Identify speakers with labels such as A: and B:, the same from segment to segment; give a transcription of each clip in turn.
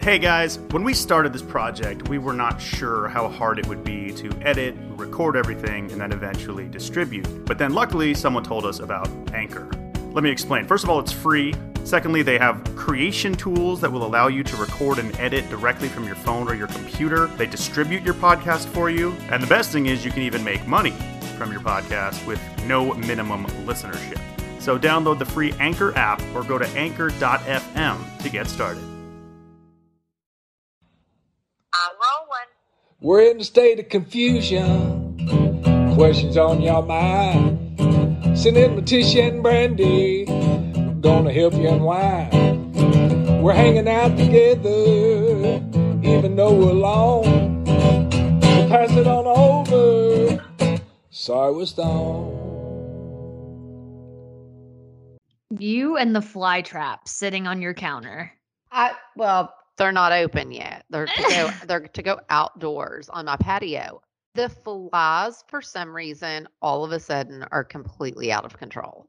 A: Hey guys, when we started this project, we were not sure how hard it would be to edit, record everything, and then eventually distribute. But then luckily, someone told us about Anchor. Let me explain. First of all, it's free. Secondly, they have creation tools that will allow you to record and edit directly from your phone or your computer. They distribute your podcast for you. And the best thing is you can even make money from your podcast with no minimum listenership. So download the free Anchor app or go to anchor.fm to get started.
B: I'm rolling.
C: We're in a state of confusion. Questions on your mind. Send in Letitia and Brandy. Gonna help you unwind. We're hanging out together, even though we're alone. So pass it on over. Sorry we're stoned.
D: You and the fly trap sitting on your counter.
B: Well, they're not open yet. They're to go outdoors on my patio. The flies, for some reason, all of a sudden are completely out of control.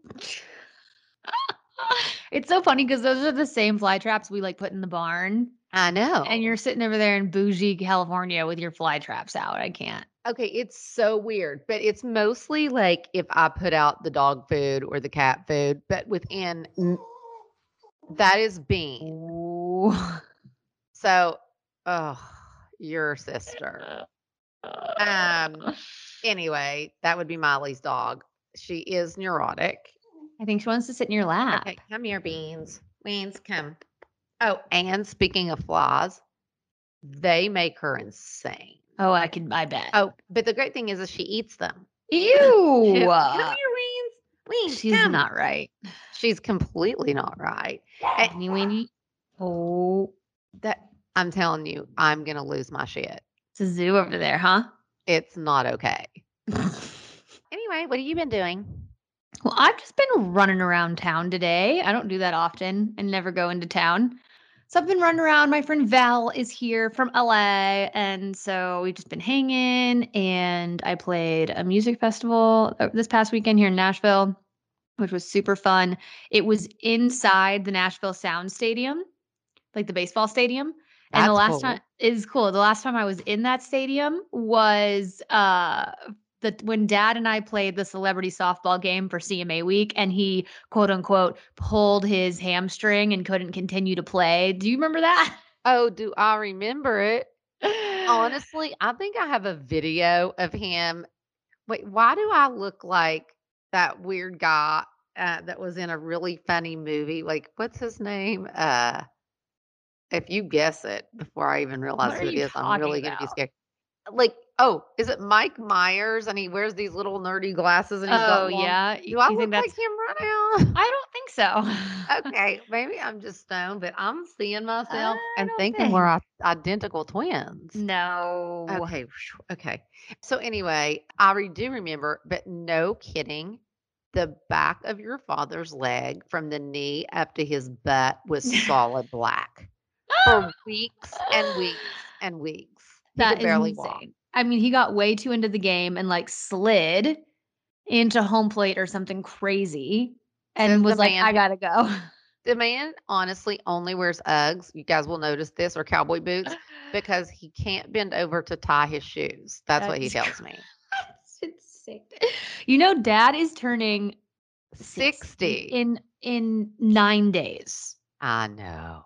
D: It's so funny because those are the same fly traps we like put in the barn.
B: I know.
D: And you're sitting over there in bougie California with your fly traps out. I can't.
B: Okay, it's so weird, but it's mostly like if I put out the dog food or the cat food, but within that is bean.
D: Ooh.
B: So, your sister. Anyway, that would be Miley's dog. She is neurotic.
D: I think she wants to sit in your lap.
B: Okay, come here, Beans. Beans, come. Oh, and speaking of flies, they make her insane.
D: Oh, I bet.
B: Oh, but the great thing is she eats them.
D: Ew.
B: Come here, Beans. Beans,
D: She's
B: come.
D: not right.
B: She's completely not right.
D: Weenie weenie. Oh.
B: That I'm telling you, I'm gonna lose my shit.
D: It's a zoo over there, huh?
B: It's not okay. Anyway, what have you been doing?
D: Well, I've just been running around town today. I don't do that often. I never go into town. So I've been running around. My friend Val is here from LA. And so we've just been hanging. And I played a music festival this past weekend here in Nashville, which was super fun. It was inside the Nashville Sound Stadium, like the baseball stadium. And
B: That's
D: the last
B: cool.
D: time is cool. The last time I was in that stadium was when Dad and I played the celebrity softball game for CMA week, and he quote unquote pulled his hamstring and couldn't continue to play. Do you remember that?
B: Oh, do I remember it? Honestly, I think I have a video of him. Wait, why do I look like that weird guy that was in a really funny movie? Like, what's his name? If you guess it before I even realize
D: What
B: who
D: are
B: it
D: you
B: is, I'm
D: talking
B: really gonna be
D: about?
B: scared. Like, oh, is it Mike Myers? And he wears these little nerdy glasses and he's got
D: Oh
B: long.
D: yeah.
B: Do I
D: You
B: look
D: think
B: like
D: that's?
B: him right now?
D: I don't think so.
B: Okay, maybe I'm just stoned, but I'm seeing myself
D: I
B: and
D: don't
B: thinking we're identical twins.
D: No.
B: Okay, okay. So anyway, I do remember, but no kidding, the back of your father's leg from the knee up to his butt was solid black for weeks and weeks and weeks. He
D: That
B: could
D: is
B: barely
D: insane.
B: walk.
D: I mean, he got way too into the game and like slid into home plate or something crazy and
B: Says
D: was
B: the
D: like,
B: man
D: I gotta go.
B: The man honestly only wears Uggs. You guys will notice this, or cowboy boots, because he can't bend over to tie his shoes. That's what he tells me.
D: That's insane. You know, Dad is turning
B: 60.
D: in 9 days.
B: I know.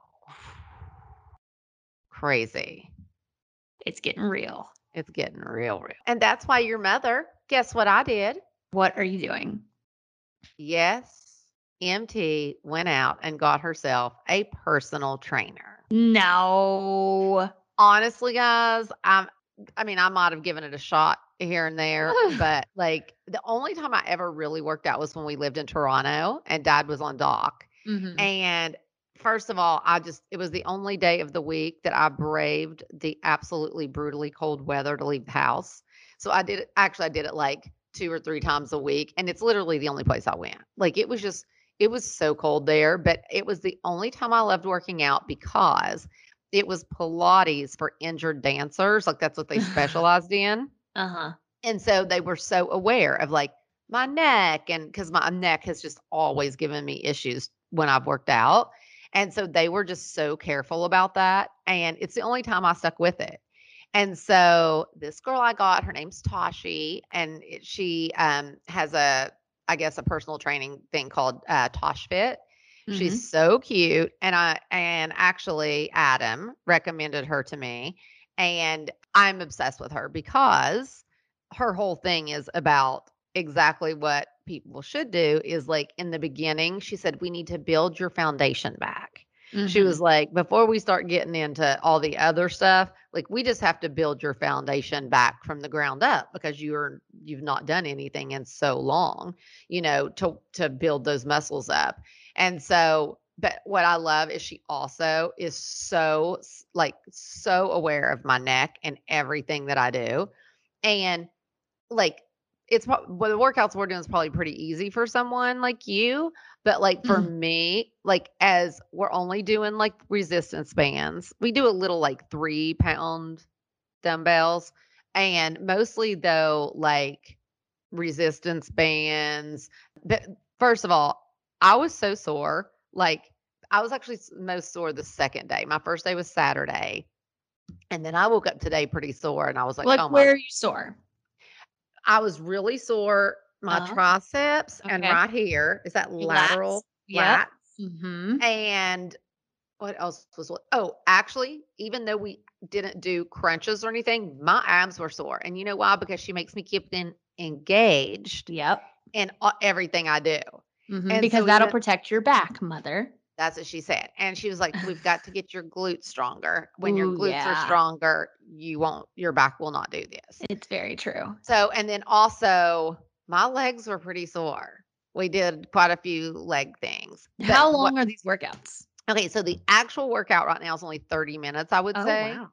B: Crazy.
D: It's getting real.
B: It's getting real. And that's why your mother, guess what I did?
D: What are you doing?
B: Yes, MT went out and got herself a personal trainer.
D: No.
B: Honestly, guys, I might have given it a shot here and there, but like the only time I ever really worked out was when we lived in Toronto and Dad was on dock.
D: Mhm.
B: And first of all, it was the only day of the week that I braved the absolutely brutally cold weather to leave the house. So I did it like 2 or 3 times a week. And it's literally the only place I went. Like it was so cold there, but it was the only time I loved working out because it was Pilates for injured dancers. Like that's what they specialized in.
D: Uh-huh.
B: And so they were so aware of like my neck, and because my neck has just always given me issues when I've worked out. And so they were just so careful about that. And it's the only time I stuck with it. And so this girl I got, her name's Tashi, and she has I guess, a personal training thing called Tosh Fit.
D: Mm-hmm.
B: She's so cute, and actually Adam recommended her to me, and I'm obsessed with her because her whole thing is about exactly what people should do is like in the beginning, she said, we need to build your foundation back. She was like, before we start getting into all the other stuff, like we just have to build your foundation back from the ground up because you've not done anything in so long, to build those muscles up. And so, but what I love is she also is so aware of my neck and everything that I do. And like the workouts we're doing is probably pretty easy for someone like you, but like for me, like as we're only doing like resistance bands, we do a little like 3-pound dumbbells, and mostly though like resistance bands. But first of all, I was so sore. Like I was actually most sore the second day. My first day was Saturday, and then I woke up today pretty sore, and I was like,
D: Like,
B: oh my.
D: where are you sore?
B: I was really sore, my triceps and
D: okay.
B: right here is that
D: Your
B: lateral
D: Yep.
B: lat. And what else actually, even though we didn't do crunches or anything, my abs were sore. And you know why? Because she makes me keep them engaged
D: Yep.
B: in everything I do. And
D: Because
B: so
D: that'll protect your back, mother.
B: that's what she said. And she was like, we've got to get your glutes stronger. When your
D: Ooh,
B: glutes are
D: yeah.
B: stronger, your back will not do this.
D: It's very true.
B: So, and then also my legs were pretty sore. We did quite a few leg things.
D: How long are these workouts?
B: Okay, so the actual workout right now is only 30 minutes, I would say.
D: Wow.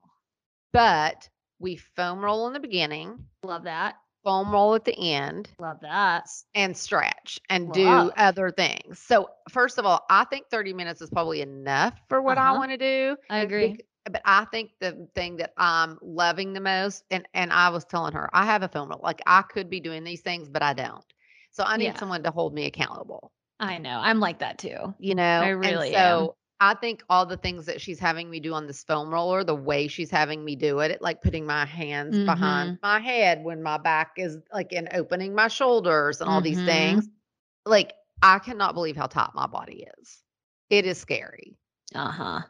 B: But we foam roll in the beginning,
D: Love that.
B: foam roll at the end,
D: Love that.
B: and stretch and do other things. So, first of all, I think 30 minutes is probably enough for what I want to do.
D: I agree.
B: But I think the thing that I'm loving the most, and I was telling her, I have a film roll. Like I could be doing these things, but I don't. So I need someone to hold me accountable.
D: I know. I'm like that too.
B: I
D: really
B: am. I think all the things that she's having me do on this foam roller, the way she's having me do it, like putting my hands behind my head when my back is like, and opening my shoulders and all these things. Like I cannot believe how tight my body is. It is scary. But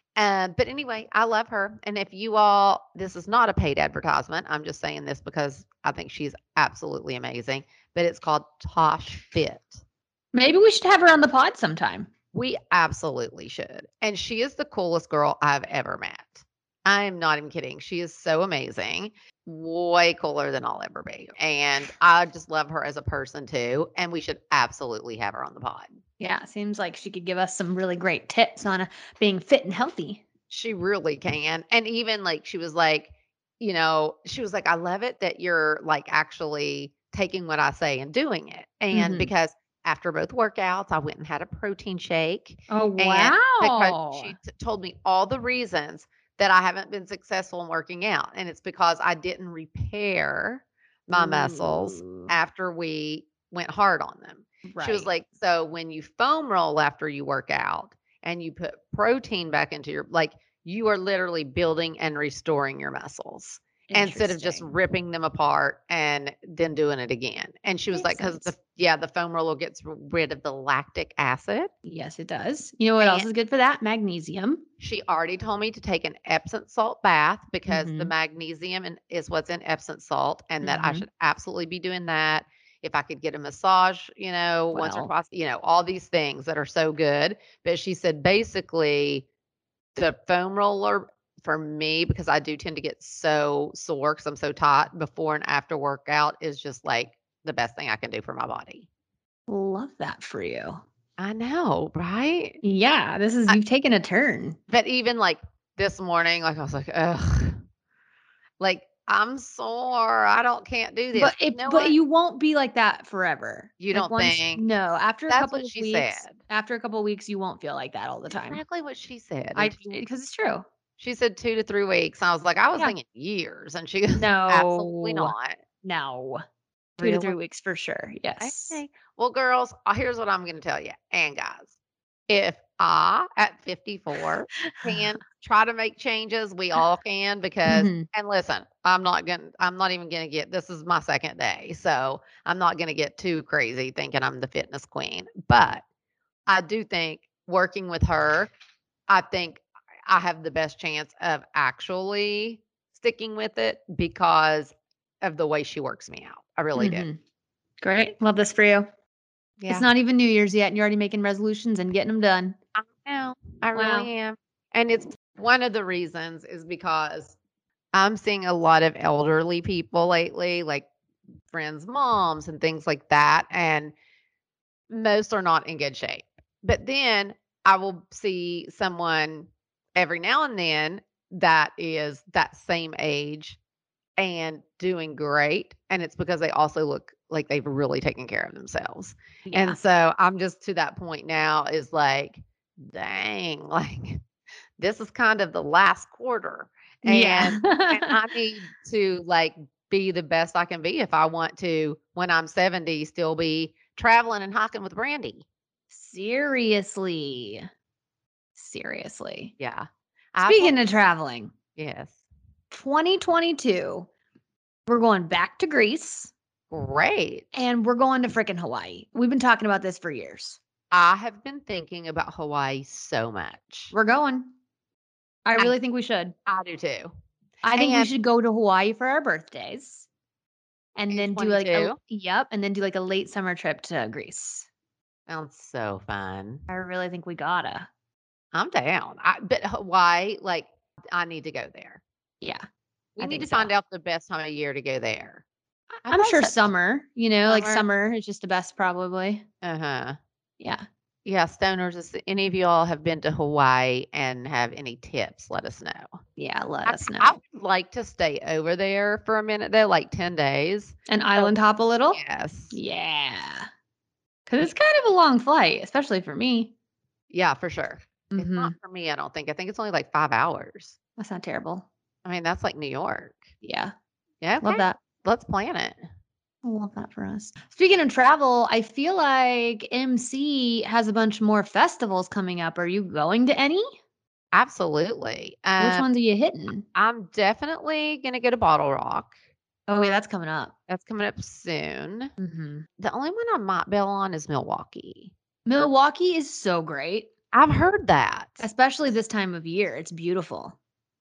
B: anyway, I love her. And if you all, this is not a paid advertisement. I'm just saying this because I think she's absolutely amazing. But it's called Tosh Fit.
D: Maybe we should have her on the pod sometime.
B: We absolutely should. And she is the coolest girl I've ever met. I'm not even kidding. She is so amazing. Way cooler than I'll ever be. And I just love her as a person too. And we should absolutely have her on the pod.
D: Yeah, seems like she could give us some really great tips on being fit and healthy.
B: She really can. And even like, she was like, I love it that you're like actually taking what I say and doing it. And because after both workouts, I went and had a protein shake.
D: Oh, wow.
B: She told me all the reasons that I haven't been successful in working out. And it's because I didn't repair my muscles after we went hard on them. Right. She was like, so when you foam roll after you work out and you put protein back into you are literally building and restoring your muscles instead of just ripping them apart and then doing it again. And she was like, because the foam roller gets rid of the lactic acid.
D: Yes, it does. You know what else is good for that? Magnesium.
B: She already told me to take an Epsom salt bath because the magnesium is what's in Epsom salt, and that I should absolutely be doing that. If I could get a massage, once or twice, all these things that are so good. But she said basically the foam roller for me, because I do tend to get so sore because I'm so tight before and after workout, is just like the best thing I can do for my body.
D: Love that for you.
B: I know, right?
D: Yeah, you've taken a turn.
B: But even like this morning, like I was like, ugh, like I'm sore. Can't do this.
D: But you won't be like that forever.
B: You don't think?
D: No, after a couple of weeks.
B: Said.
D: After a couple of weeks, you won't feel like that all the time.
B: Exactly what she said.
D: Because it's true.
B: She said 2 to 3 weeks. I was like, I was thinking years, and she goes, no, absolutely not.
D: No, 2 to 3 weeks for sure. Yes.
B: Okay. Well, girls, here's what I'm going to tell you, and guys, if I, at 54, can try to make changes. We all can because
D: Mhm.
B: and listen, I'm not even gonna get this is my second day, so I'm not gonna get too crazy thinking I'm the fitness queen. But I do think working with her, I think I have the best chance of actually sticking with it because of the way she works me out. I really do.
D: Mhm. Great. Love this for you. It's
B: Yeah.
D: not even New Year's yet, and you're already making resolutions and getting them done.
B: I know. I
D: Wow.
B: really am. And it's one of the reasons is because I'm seeing a lot of elderly people lately, like friends' moms and things like that. And most are not in good shape. But then I will see someone every now and then that is that same age and doing great. And it's because they also look like they've really taken care of themselves.
D: Yeah.
B: And so I'm just to that point now is like, dang, like this is kind of the last quarter.
D: Yeah.
B: And I need to like be the best I can be if I want to, when I'm 70, still be traveling and hiking with Brandy.
D: Seriously. Seriously.
B: Yeah. I told,
D: Speaking of traveling,
B: yes.
D: 2022, we're going back to Greece
B: Great.
D: and we're going to freaking Hawaii. We've been talking about this for years.
B: I have been thinking about Hawaii so much.
D: We're going. I
B: And
D: really think we should.
B: I do too.
D: I think we
B: And
D: should go to Hawaii for our birthdays and
B: in
D: then do like a
B: 22
D: yep, and then do like a late summer trip to Greece.
B: sounds so fun.
D: I really think we gotta.
B: I'm down. But Hawaii, like, I need to go there.
D: Yeah,
B: We
D: I
B: need
D: think
B: to
D: so.
B: find out the best time of year to go there. I've
D: I'm
B: always
D: sure
B: said
D: summer, like
B: summer.
D: summer is just the best probably.
B: Uh-huh.
D: Yeah.
B: Yeah, stoners, if any of y'all have been to Hawaii and have any tips, let us know.
D: Yeah, let
B: I
D: us
B: I
D: know.
B: would like to stay over there for a minute though, like 10 days.
D: An
B: So
D: island hop a little?
B: yes.
D: Yeah. Cause it's kind of a long flight, especially for me.
B: Yeah, for sure. It's not
D: Mhm.
B: for me, I don't think. I think it's only like 5 hours.
D: That's not terrible.
B: I mean, that's like New York.
D: Yeah.
B: Yeah,
D: Love
B: okay.
D: that.
B: Let's plan it.
D: I love that for us. Speaking of travel, I feel like MC has a bunch more festivals coming up. Are you going to any?
B: Absolutely.
D: Which ones are you hitting?
B: I'm definitely gonna go to Bottle Rock.
D: Oh, yeah, that's coming up.
B: That's coming up soon.
D: Mhm.
B: The only one I might bail on is Milwaukee.
D: Milwaukee is so great,
B: I've heard that.
D: especially this time of year. It's beautiful.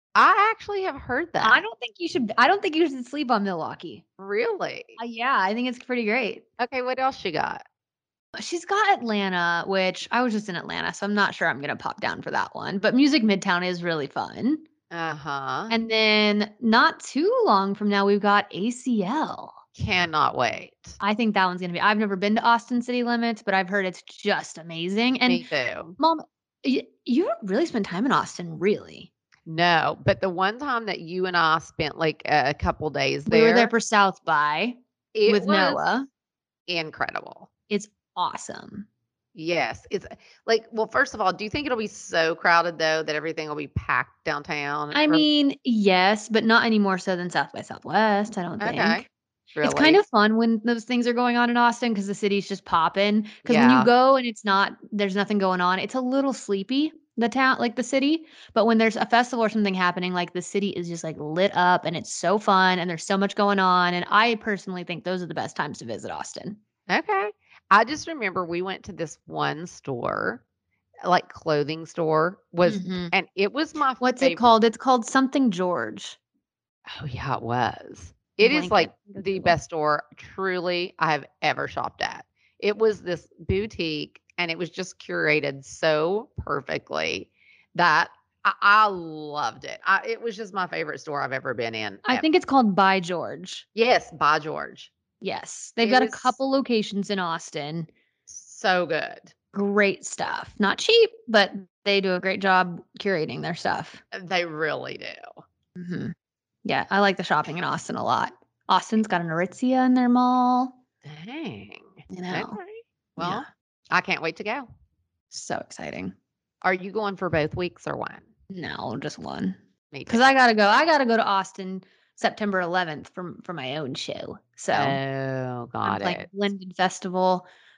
B: I actually have heard that.
D: I don't think you should sleep on Milwaukee.
B: Really?
D: Yeah, I think it's pretty great.
B: Okay, what else you got?
D: She's got Atlanta, which I was just in Atlanta, so I'm not sure I'm gonna pop down for that one. But Music Midtown is really fun.
B: Uh-huh.
D: And then not too long from now, we've got ACL.
B: Cannot wait.
D: I think that one's gonna be. I've never been to Austin City Limits, but I've heard it's just amazing. And
B: Me too.
D: Mom, you don't really spend time in Austin, really.
B: No, but the one time that you and I spent like a couple days
D: We were there
B: there,
D: for South by
B: it
D: with
B: was
D: Noah.
B: incredible.
D: It's awesome.
B: Yes, it's like, well, first of all, do you think it'll be so crowded though that everything will be packed downtown?
D: I mean, yes, but not any more so than South by Southwest, I don't
B: Okay,
D: think. It's kind
B: really?
D: of fun when those things are going on in Austin because the city's just popping. Because when you
B: Yeah.
D: go and there's nothing going on, it's a little sleepy, the town, like the city. But when there's a festival or something happening, like the city is just like lit up and it's so fun and there's so much going on. And I personally think those are the best times to visit Austin.
B: Okay. I just remember we went to this one store, like clothing store,
D: Mhm.
B: and it was my
D: What's it
B: favorite.
D: called? It's called something George.
B: Oh yeah, it was. It is
D: Blanket.
B: like the best store truly I have ever shopped at. It was this boutique and it was just curated so perfectly that I loved it. It was just my favorite store I've ever been in.
D: I think it's called By George.
B: Yes, by George.
D: Yes. They've
B: It
D: got a
B: was
D: couple locations in Austin.
B: so good.
D: Great stuff. Not cheap, but they do a great job curating their stuff.
B: They really do.
D: Mhm. Yeah, I like the shopping in Austin a lot. Austin's got an Aritzia in their mall.
B: Dang.
D: You know.
B: Okay. Well,
D: Yeah.
B: I can't wait to go.
D: So exciting.
B: Are you going for both weeks or one?
D: No, just one.
B: Me too.
D: Because I gotta go. I gotta go to Austin September 11th for my own show. So
B: Oh,
D: I'm
B: got
D: playing
B: it.
D: Blended Festival.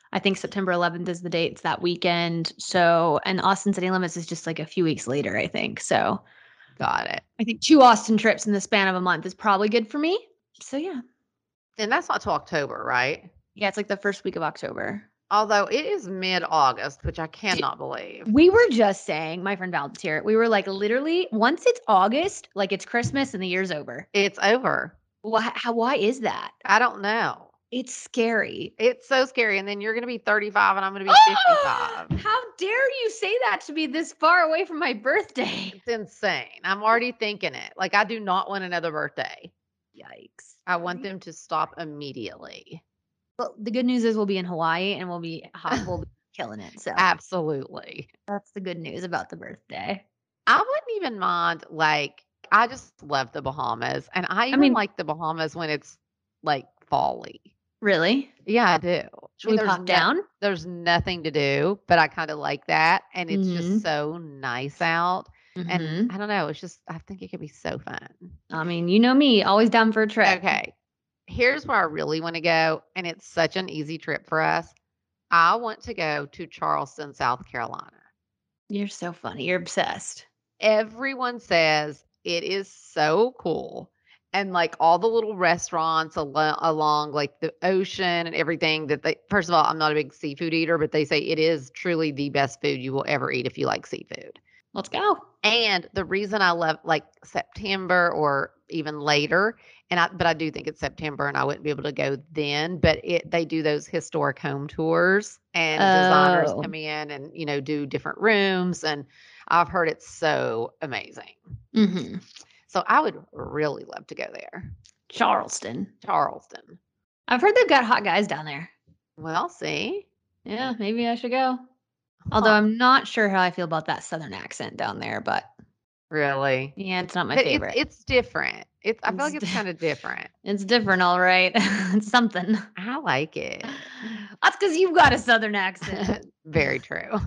D: I think September 11th is the date. It's that weekend. So, and Austin City Limits is just like a few weeks later, I think. So,
B: Got it.
D: I think 2 Austin trips in the span of a month is probably good for me. So, yeah.
B: And that's not till October, right?
D: Yeah, it's like the first week of October.
B: Although it is mid-August, which I cannot believe.
D: We were just saying, my friend Val is here. We were like, literally, once it's August, like it's Christmas and the year's over.
B: It's over.
D: Why is that?
B: I don't know.
D: It's scary.
B: It's so scary. And then you're going to be 35 and I'm going to be 55.
D: How dare you say that to me this far away from my birthday?
B: It's insane. I'm already thinking it. Like, I do not want another birthday.
D: Yikes.
B: I want them to stop immediately.
D: Well, the good news is we'll be in Hawaii and we'll be killing it. So
B: Absolutely.
D: that's the good news about the birthday.
B: I wouldn't even mind, like, I just love the Bahamas. And I even
D: mean-
B: like the Bahamas when it's like fall-y.
D: Really?
B: Yeah, I do.
D: Should we pop down?
B: There's nothing to do, but I kind of like that. And it's
D: Mhm.
B: just so nice out.
D: Mhm.
B: And I don't know, it's just, I think it could be so fun.
D: I mean, you know me, always down for a trip.
B: Okay. Here's where I really want to go. And it's such an easy trip for us. I want to go to Charleston, South Carolina.
D: You're so funny. You're obsessed.
B: Everyone says it is so cool. And like all the little restaurants along like the ocean and everything that they, first of all, I'm not a big seafood eater, but they say it is truly the best food you will ever eat if you like seafood.
D: Let's go.
B: And the reason I love like September or even later, but I do think it's September and I wouldn't be able to go then, but they do those historic home tours and designers
D: Oh.
B: come in and, do different rooms. And I've heard it's so amazing.
D: Mm-hmm.
B: So I would really love to go there.
D: Charleston.
B: Charleston.
D: I've heard they've got hot guys down there.
B: Well, see?
D: Yeah, maybe I should go. Although I'm not sure how I feel about that southern accent down there, but
B: Really?
D: yeah, it's not my
B: But
D: favorite.
B: it's different. I feel like
D: It's
B: it's kind of different.
D: It's different, all right. It's something.
B: I like it.
D: That's because you've got a southern accent.
B: Very true.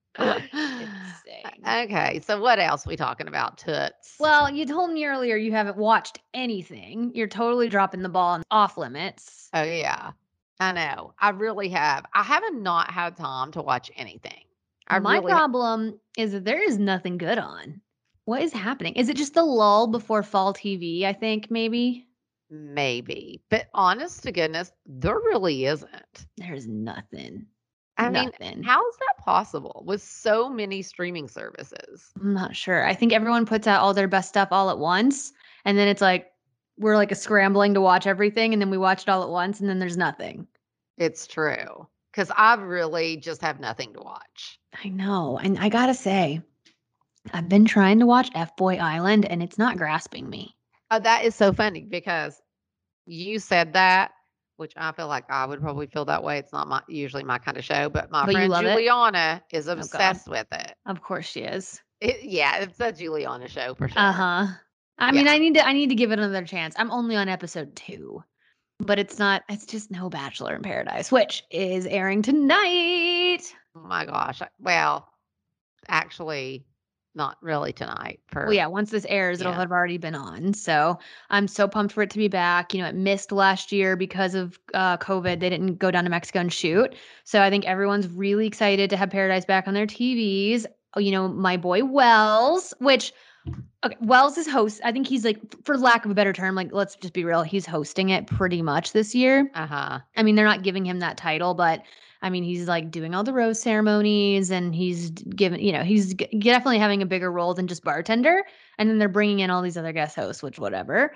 D: Insane.
B: Okay, so what else we talking about, Toots?
D: Well, you told me earlier you haven't watched anything. You're totally dropping the ball on Off Limits.
B: Oh yeah, I know. I really have. I haven't not had time to watch anything.
D: My problem is that there is nothing good on. What is happening? Is it just the lull before fall TV? I think maybe.
B: Maybe, but honest to goodness, there really isn't.
D: There's nothing.
B: I mean,
D: Nothing.
B: how is that possible with so many streaming services?
D: I'm not sure. I think everyone puts out all their best stuff all at once. And then it's like, we're like scrambling to watch everything. And then we watch it all at once. And then there's nothing.
B: It's true. Because I really just have nothing to watch.
D: I know. And I got to say, I've been trying to watch F-Boy Island and it's not grasping me.
B: That is so funny because you said that, which I feel like I would probably feel that way. It's not usually my kind of show, but my
D: But you
B: friend
D: love it?
B: Juliana is
D: God.
B: obsessed with it.
D: Of course she is.
B: Yeah, it's a Juliana show for sure.
D: Uh-huh. I mean, I need to give it another chance. I'm only on episode 2. But it's just no Bachelor in Paradise, which is airing tonight.
B: Oh my gosh. Well, actually, not really tonight.
D: Well, yeah, once this airs, it'll
B: Yeah.
D: have already been on. So I'm so pumped for it to be back. It missed last year because of COVID. They didn't go down to Mexico and shoot. So I think everyone's really excited to have Paradise back on their TVs. My boy Wells, Wells is host. I think he's like, for lack of a better term, like, let's just be real, he's hosting it pretty much this year.
B: Uh-huh.
D: I mean, they're not giving him that title, but I mean, he's like doing all the rose ceremonies and he's given, he's definitely having a bigger role than just bartender. And then they're bringing in all these other guest hosts, which whatever.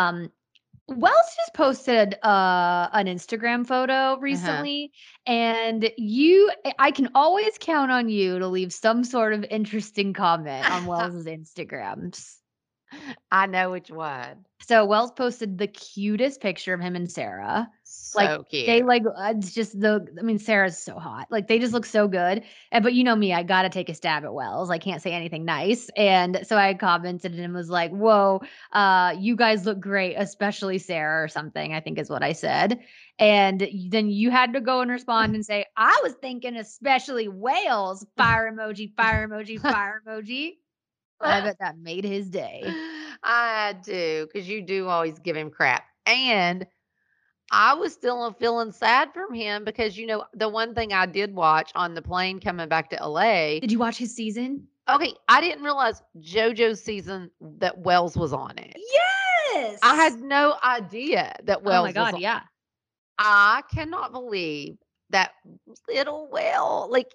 D: Wells just posted an Instagram photo recently, and I can always count on you to leave some sort of interesting comment on Wells's Instagrams.
B: I know which one.
D: So Wells posted the cutest picture of him and Sarah.
B: So cute.
D: They it's just Sarah's so hot. Like they just look so good. But you know me, I got to take a stab at Wells. I can't say anything nice. And so I commented and was like, whoa, you guys look great, especially Sarah or something, I think is what I said. And then you had to go and respond and say, I was thinking especially whales, fire emoji, fire emoji, fire emoji. I bet that made his day.
B: I do, because you do always give him crap. And I was still feeling sad from him because, the one thing I did watch on the plane coming back to LA.
D: Did you watch his season?
B: Okay, I didn't realize JoJo's season that Wells was on it.
D: Yes.
B: I had no idea that
D: Oh
B: Wells
D: my
B: was
D: God,
B: on.
D: yeah.
B: I cannot believe that little Will, like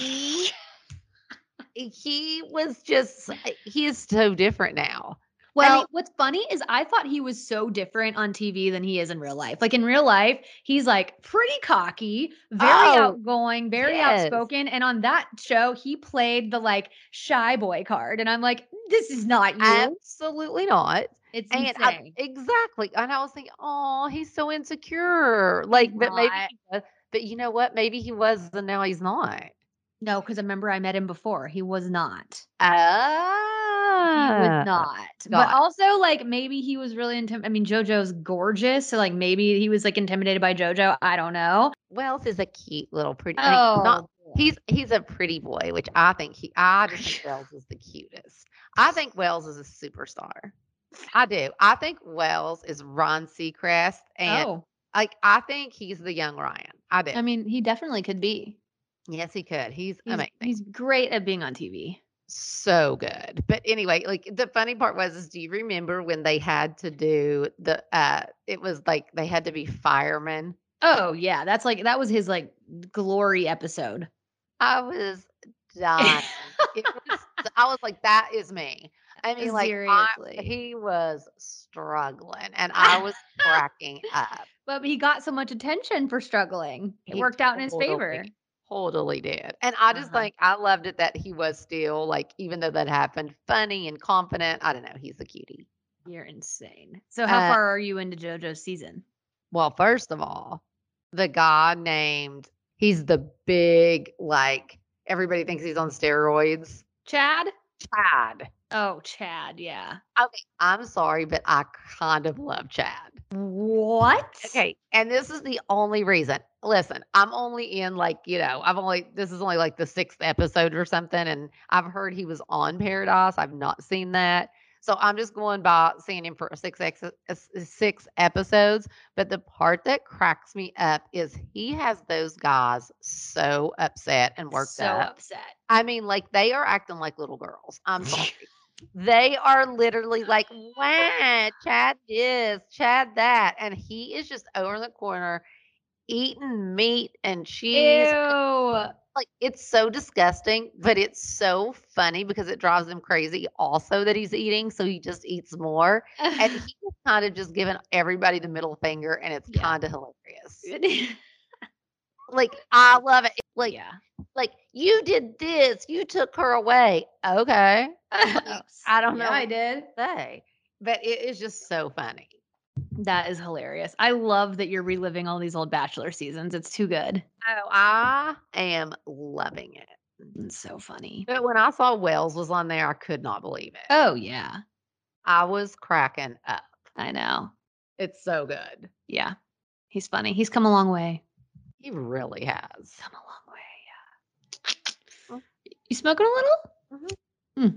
B: he was just he is so different now.
D: Well, what's funny is I thought he was so different on TV than he is in real life. Like in real life, he's like pretty cocky, very outgoing, very
B: yes.
D: outspoken. And on that show, he played the like shy boy card. And I'm like, this is not you.
B: Absolutely not.
D: It's
B: And
D: insane.
B: exactly. And I was thinking, oh, he's so insecure. Like, but maybe
D: not.
B: he was, but you know what? Maybe he was, and now he's not.
D: No, because I remember I met him before. He was not. He
B: Ah,
D: was not. But also, like, maybe he was really I mean, JoJo's gorgeous. So, like, maybe he was like intimidated by JoJo. I don't know.
B: Wells is a cute little pretty.
D: Oh,
B: he's a pretty boy, which I just think Wells is the cutest. I think Wells is a superstar. I do. I think Wells is Ron Seacrest, and like I think he's the young Ryan. I do.
D: I mean, he definitely could be.
B: Yes, he could. He's amazing.
D: He's great at being on TV.
B: So good. But anyway, like the funny part is do you remember when they had to do it was like they had to be firemen?
D: Oh yeah, that was his like glory episode.
B: I was dying. I was like, that is me. I mean, like he was struggling and I was cracking up.
D: But he got so much attention for struggling. It worked out in his favor.
B: Totally did. And I just think I loved it that he was still like, even though that happened, funny and confident. I don't know. He's a cutie.
D: You're insane. So how far are you into JoJo's season?
B: Well, first of all, the guy he's the big, like, everybody thinks he's on steroids.
D: Chad?
B: Chad.
D: Oh, Chad, yeah.
B: Okay, I'm sorry, but I kind of love Chad.
D: What?
B: Okay, and this is the only reason. Listen, I'm only in like, this is only like the 6th episode or something, and I've heard he was on Paradise. I've not seen that. So I'm just going by seeing him for 6 episodes. But the part that cracks me up is he has those guys so upset and worked up.
D: So upset.
B: I mean, like they are acting like little girls. I'm sorry. They are literally like, wow, Chad this, Chad that. And he is just over in the corner eating meat and cheese.
D: Ew.
B: Like, it's so disgusting, but it's so funny because it drives him crazy also that he's eating. So he just eats more. And he's kind of just giving everybody the middle finger. And it's kind of hilarious. Like, I love it. Like, like you did this, you took her away. Okay. I don't know.
D: I did.
B: Say, but it is just so funny.
D: That is hilarious. I love that you're reliving all these old Bachelor seasons. It's too good.
B: Oh, I am loving it.
D: It's so funny.
B: But when I saw Wells was on there, I could not believe it.
D: Oh, yeah.
B: I was cracking up.
D: I know.
B: It's so good.
D: Yeah. He's funny. He's come a long way.
B: He really has.
D: Come a long way, yeah. You smoking a little? Mm-hmm.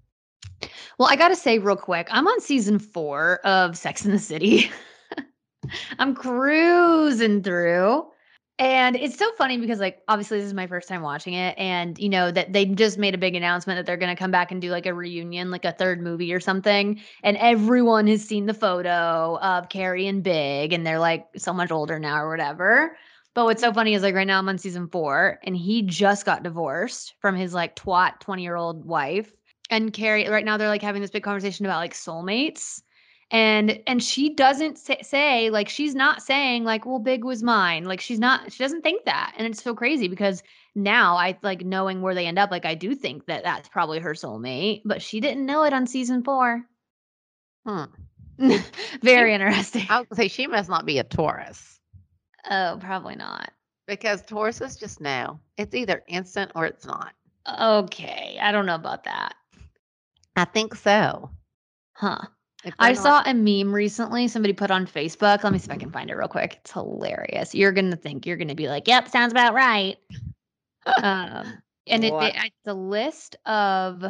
D: Well, I got to say real quick, I'm on season 4 of Sex and the City. I'm cruising through. And it's so funny because, like, obviously this is my first time watching it. And, that they just made a big announcement that they're going to come back and do like a reunion, like a 3rd movie or something. And everyone has seen the photo of Carrie and Big. And they're like so much older now or whatever. But what's so funny is like right now I'm on season 4 and he just got divorced from his like twat 20-year-old wife. And Carrie, right now they're like having this big conversation about like soulmates. And she doesn't say like, she's not saying like, well, Big was mine. Like she doesn't think that. And it's so crazy because now I like knowing where they end up. Like I do think that that's probably her soulmate, but she didn't know it on season 4. Very interesting.
B: I was gonna say she must not be a Taurus.
D: Oh, probably not.
B: Because Tauruses just know. It's either instant or it's not.
D: Okay. I don't know about that.
B: I think so.
D: Huh. I saw a meme recently somebody put on Facebook. Let me see if I can find it real quick. It's hilarious. You're going to be like, yep, sounds about right. And it's a list of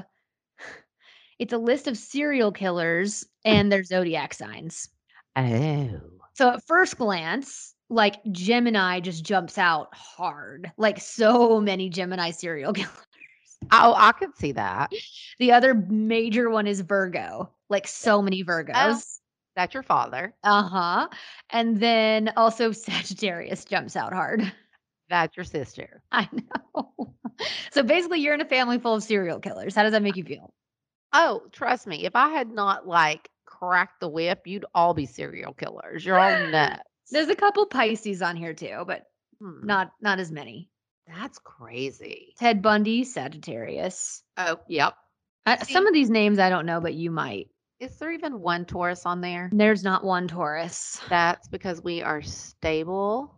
D: serial killers and their zodiac signs.
B: Oh.
D: So at first glance, like Gemini just jumps out hard. Like so many Gemini serial killers.
B: Oh, I could see that.
D: The other major one is Virgo. Like so many
B: Oh,
D: Virgos.
B: that's your father.
D: Uh-huh. And then also Sagittarius jumps out hard.
B: That's your sister.
D: I know. So basically you're in a family full of serial killers. How does that make you feel?
B: Oh, trust me, if I had not like cracked the whip, you'd all be serial killers. You're all nuts.
D: There's a couple Pisces on here too, but
B: Hmm,
D: not as many.
B: that's crazy.
D: Ted Bundy, Sagittarius.
B: Oh, yep.
D: Some
B: See-
D: of these names I don't know, but you might.
B: Is there even one Taurus on there?
D: There's not one Taurus.
B: That's because we are stable,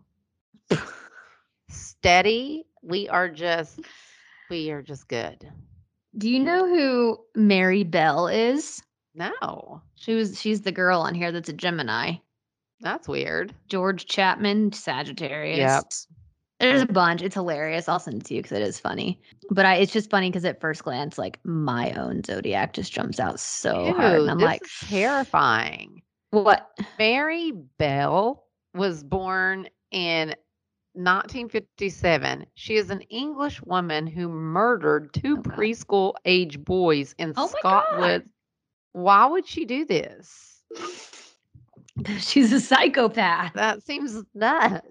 B: steady. We are just good.
D: Do you know who Mary Bell is?
B: No,
D: She's the girl on here that's a Gemini.
B: that's weird.
D: George Chapman, Sagittarius.
B: Yep.
D: There's a bunch. It's hilarious. I'll send it to you because it is funny. But it's just funny because at first glance, like my own zodiac just jumps out so hard, and I'm
B: This
D: like,
B: is terrifying.
D: what?
B: Mary Bell was born in 1957. She is an English woman who murdered two
D: Oh, God.
B: preschool age boys in
D: Oh, my
B: Scotland.
D: God.
B: Why would she do this?
D: She's a psychopath.
B: That seems nuts.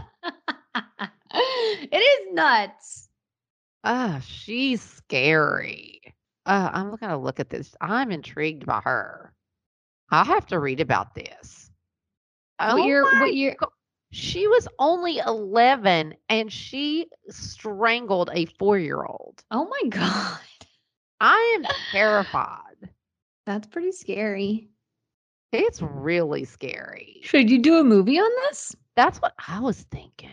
D: It is nuts.
B: She's scary. I'm gonna look at this. I'm intrigued by her. I'll have to read about this.
D: What year?
B: My go- She was only 11 and she strangled a 4-year-old.
D: Oh my God.
B: I am terrified.
D: That's pretty scary.
B: It's really scary.
D: Should you do a movie on this?
B: That's what I was thinking.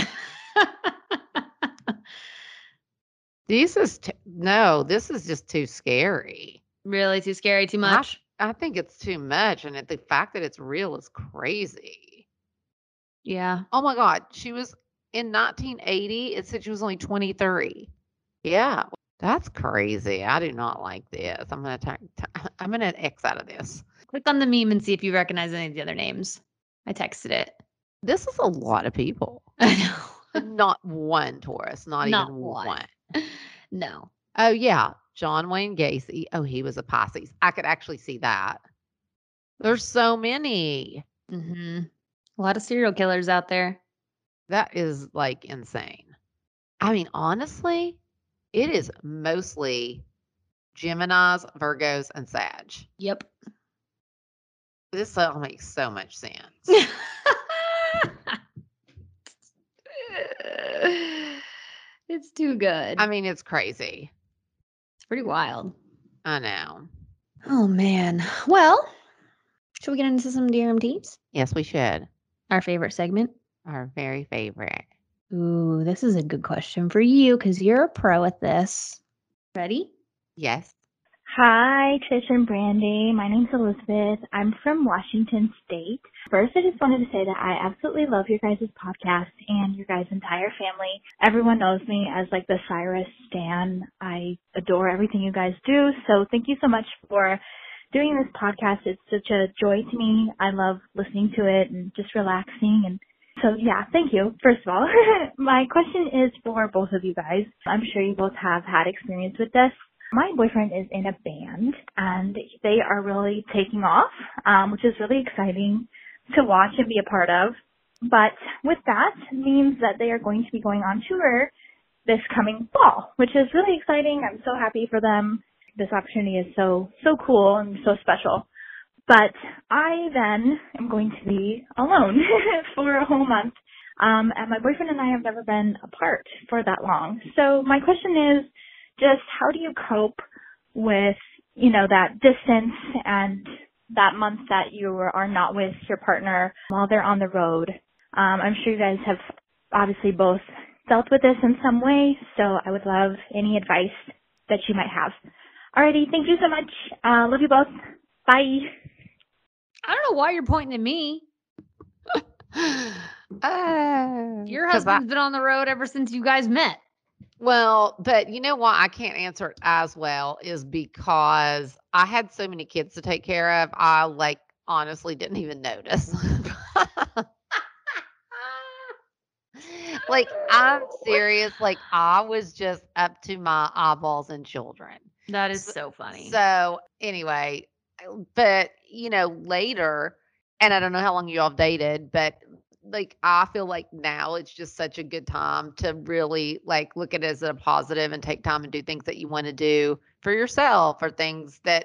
B: This is this is just too scary.
D: Really too scary, too much?
B: I think it's too much, and the fact that it's real is crazy.
D: Yeah.
B: Oh my God, she was in 1980. It said she was only 23. Yeah, that's crazy. I do not like this. I'm gonna X out of this.
D: Click on the meme and see if you recognize any of the other names. I texted it.
B: This is a lot of people.
D: I know.
B: Not one Taurus. Not even one.
D: No.
B: Oh yeah, John Wayne Gacy. Oh, he was a Pisces. I could actually see that. There's so many.
D: Mm-hmm. A lot of serial killers out there.
B: That is like insane. I mean, honestly, it is mostly Geminis, Virgos, and Sag.
D: Yep.
B: This all makes so much sense.
D: It's too good.
B: I mean, it's crazy.
D: It's pretty wild.
B: I know.
D: Oh man. Well, should we get into some DRMTs?
B: Yes, we should.
D: Our favorite segment.
B: Our very favorite.
D: Ooh, this is a good question for you because you're a pro at this. Ready?
B: Yes.
E: Hi, Trish and Brandy. My name's Elizabeth. I'm from Washington State. First, I just wanted to say that I absolutely love your guys' podcast and your guys' entire family. Everyone knows me as like the Cyrus Stan. I adore everything you guys do. So thank you so much for doing this podcast. It's such a joy to me. I love listening to it and just relaxing. And so, yeah, thank you, first of all. My question is for both of you guys. I'm sure you both have had experience with this. My boyfriend is in a band, and they are really taking off, which is really exciting to watch and be a part of. But with that means that they are going to be going on tour this coming fall, which is really exciting. I'm so happy for them. This opportunity is so cool and so special. But I then am going to be alone for a whole month. And my boyfriend and I have never been apart for that long. So my question is, just how do you cope with, that distance and that month that you are not with your partner while they're on the road? I'm sure you guys have obviously both dealt with this in some way, so I would love any advice that you might have. Alrighty, thank you so much. Love you both. Bye.
D: I don't know why you're pointing at me. Your
B: 'Cause
D: husband's been on the road ever since you guys met.
B: Well, but you know why I can't answer it as well is because I had so many kids to take care of. I honestly didn't even notice. Like, I'm serious. Like, I was just up to my eyeballs in children.
D: That is
B: So,
D: so funny.
B: so anyway, but later, and I don't know how long you all dated, but like, I feel like now it's just such a good time to really like look at it as a positive and take time and do things that you want to do for yourself or things that,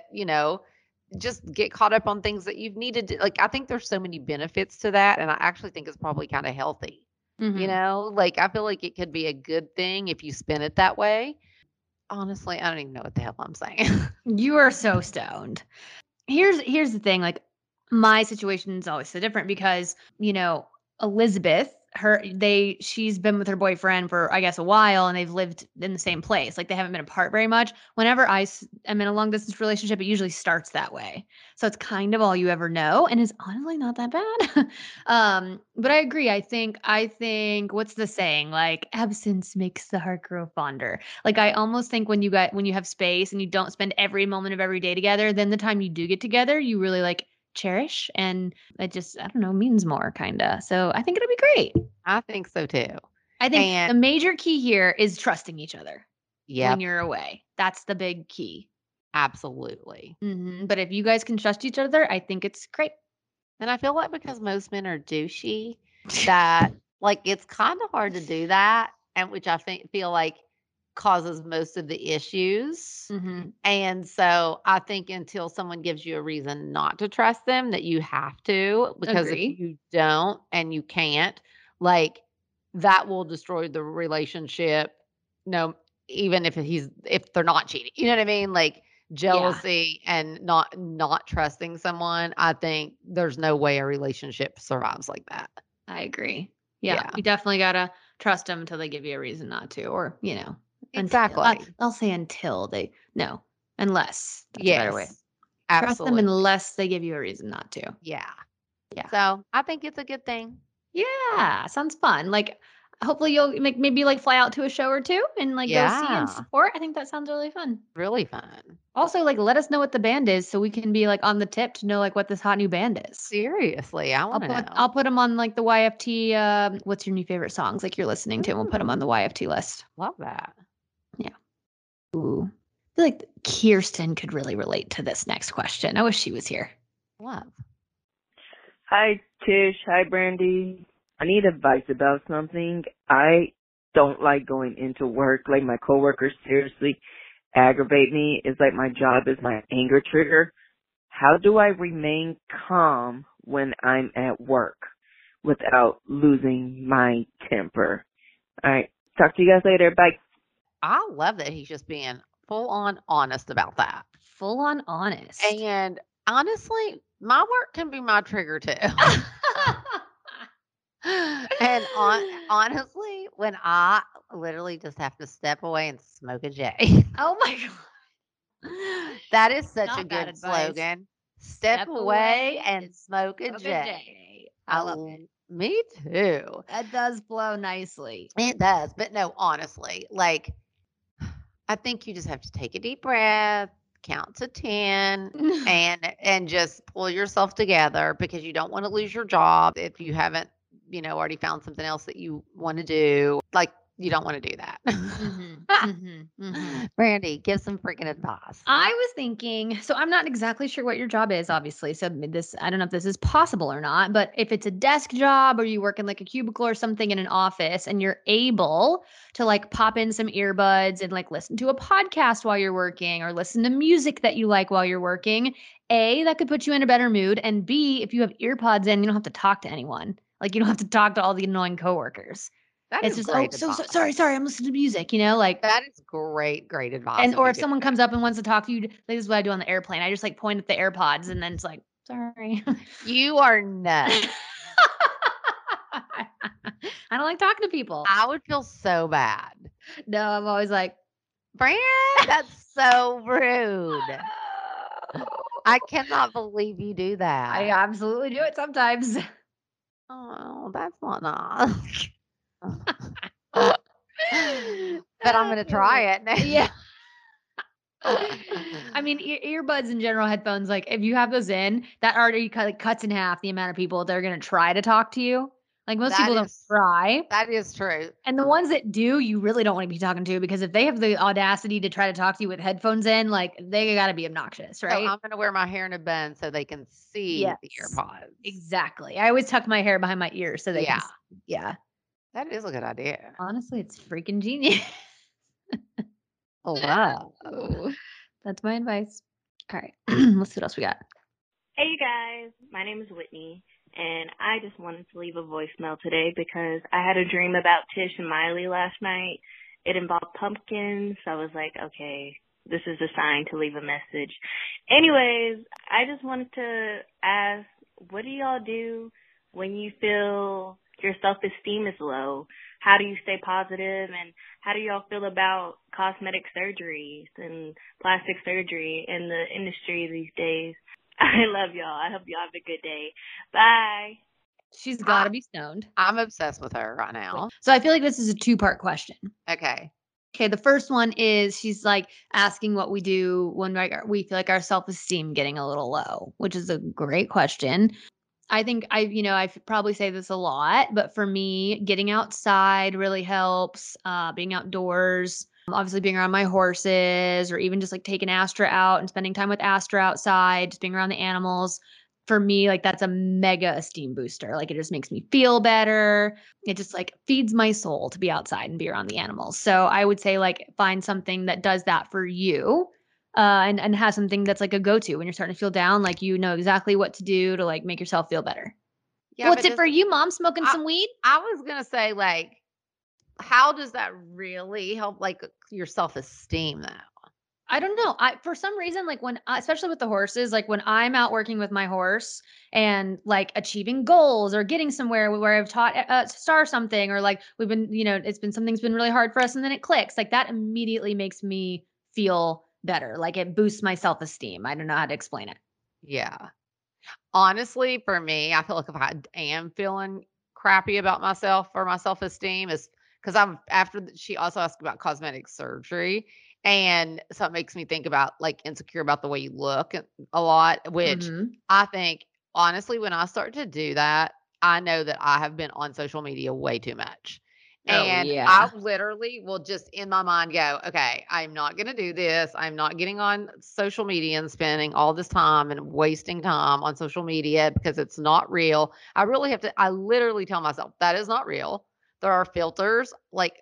B: just get caught up on things that you've needed to, like, I think there's so many benefits to that. And I actually think it's probably kind of healthy. Like, I feel like it could be a good thing if you spin it that way. Honestly, I don't even know what the hell I'm saying.
D: You are so stoned. Here's the thing, like my situation is always so different because, Elizabeth, she's been with her boyfriend for I guess a while and they've lived in the same place. Like they haven't been apart very much. Whenever am in a long distance relationship, it usually starts that way. So it's kind of all you ever know and it's honestly not that bad. But I agree. I think what's the saying? Like absence makes the heart grow fonder. Like I almost think when you have space and you don't spend every moment of every day together, then the time you do get together, you really like cherish and it just I don't know means more kind of. So I think it'll be great.
B: I think so too.
D: I think
B: And
D: the major key here is trusting each other when
B: yep,
D: you're away. That's the big key.
B: absolutely.
D: But if you guys can trust each other, I think it's great.
B: And I feel like because most men are douchey, that like it's kind of hard to do that, and which I feel like causes most of the issues. And so I think until someone gives you a reason not to trust them, that you have to, because if
D: Agree.
B: you don't and you can't, like that will destroy the relationship. No, even if they're not cheating, you know what I mean? Like
D: Yeah,
B: jealousy and not trusting someone, I think there's no way a relationship survives like that.
D: I agree. Yeah,
B: Yeah,
D: you definitely gotta trust them until they give you a reason not to, or until
B: exactly.
D: I'll say until they no, unless that's a better way.
B: Yes,
D: Trust them
B: absolutely.
D: unless they give you a reason not to.
B: Yeah.
D: Yeah.
B: So I think it's a good thing.
D: Yeah, sounds fun. Like, hopefully you'll maybe like fly out to a show or two and like go see and
B: Yeah,
D: support. I think that sounds really fun.
B: really fun.
D: Also, like, let us know what the band is so we can be like on the tip to know like what this hot new band is.
B: Seriously, I
D: I'll
B: want to
D: put
B: know.
D: I'll put them on like the YFT. What's your new favorite songs? Like you're listening to, and we'll put them on the
B: Ooh,
D: YFT list.
B: love that.
D: Yeah. Ooh. I feel like Kirsten could really relate to this next question. I wish she was here.
B: Love.
F: Hi, Tish. Hi, Brandy. I need advice about something. I don't like going into work. Like, my coworkers seriously aggravate me. It's like my job is my anger trigger. How do I remain calm when I'm at work without losing my temper? All right. Talk to you guys later. Bye.
B: I love that he's just being full on honest about that.
D: Full on honest.
B: And honestly, my work can be my trigger too. And honestly, when I literally just have to step away and smoke a J.
D: Oh my god.
B: That is such a
D: Not bad
B: good
D: advice.
B: slogan. Step away and smoke a
D: Smoke a
B: J.
D: J. I love it.
B: Me too.
D: That does flow nicely.
B: It does. But no, honestly, like I think you just have to take a deep breath, count to 10 and just pull yourself together because you don't want to lose your job if you haven't, already found something else that you want to do. Like you don't want to do that. Brandy, give some freaking advice.
D: I was thinking, so I'm not exactly sure what your job is, obviously. So I don't know if this is possible or not, but if it's a desk job or you work in like a cubicle or something in an office and you're able to like pop in some earbuds and like listen to a podcast while you're working or listen to music that you like while you're working, A, that could put you in a better mood. And B, if you have earpods in, you don't have to talk to anyone. Like you don't have to talk to all the annoying coworkers.
B: That
D: It's
B: is
D: just, oh,
B: great
D: so
B: advice.
D: sorry, I'm listening to music, like.
B: That is great advice.
D: And
B: of
D: or
B: you
D: if
B: doing
D: someone
B: that.
D: comes up and wants to talk to you, this is what I do on the airplane. I just like point at the AirPods and then it's like, sorry.
B: You are nuts.
D: I don't like talking to people.
B: I would feel so bad.
D: No, I'm always like,
B: Brand, that's so rude. I cannot believe you do that.
D: I absolutely do it sometimes.
B: Oh, that's not nice. But I'm gonna try it.
D: Yeah. I mean, earbuds in general, headphones, like if you have those in, that already cuts in half the amount of people that are going to try to talk to you. Like most people don't try.
B: That is true.
D: And the ones that do, you really don't want to be talking to because if they have the audacity to try to talk to you with headphones in, like they got to be obnoxious,
B: So
D: right?
B: I'm going to wear my hair in a bun so they can see the
D: Yes.
B: earpods.
D: Exactly. I always tuck my hair behind my ears so they can see. Yeah.
B: That is a good idea.
D: Honestly, it's freaking genius.
B: Oh, wow.
D: That's my advice. All right. Let's see what else we got.
G: Hey, you guys. My name is Whitney, and I just wanted to leave a voicemail today because I had a dream about Tish and Miley last night. It involved pumpkins, so I was like, okay, this is a sign to leave a message. Anyways, I just wanted to ask, what do y'all do when you feel your self-esteem is low? How do you stay positive, and how do y'all feel about cosmetic surgeries and plastic surgery in the industry these days? I love y'all. I hope y'all have a good day. Bye.
D: She's got to be stoned.
B: I'm obsessed with her right now.
D: So I feel like this is a two-part question.
B: Okay.
D: Okay, the first one is she's like asking what we do when we feel like our self-esteem getting a little low, which is a great question. I think I probably say this a lot, but for me, getting outside really helps. Being outdoors, obviously being around my horses, or even just like taking Astra out and spending time with Astra outside, just being around the animals. For me, like that's a mega esteem booster. Like it just makes me feel better. It just like feeds my soul to be outside and be around the animals. So I would say like find something that does that for you. And have something that's like a go-to when you're starting to feel down, like you know exactly what to do to like make yourself feel better.
B: Yeah,
D: What's it for you, Mom? Smoking some weed?
B: I was going to say, like, how does that really help, like, your self-esteem, though?
D: I don't know. For some reason, like when, especially with the horses, like when I'm out working with my horse and like achieving goals or getting somewhere where I've taught Star something, or like we've been, something's been really hard for us and then it clicks, like that immediately makes me feel better. Like it boosts my self-esteem. I don't know how to explain it.
B: Yeah. Honestly, for me, I feel like if I am feeling crappy about myself or my self-esteem is because she also asked about cosmetic surgery. And so it makes me think about like insecure about the way you look a lot, which I think honestly, when I start to do that, I know that I have been on social media way too much. And I literally will just in my mind go, okay, I'm not going to do this. I'm not getting on social media and spending all this time and wasting time on social media because it's not real. I literally tell myself that is not real. There are filters. Like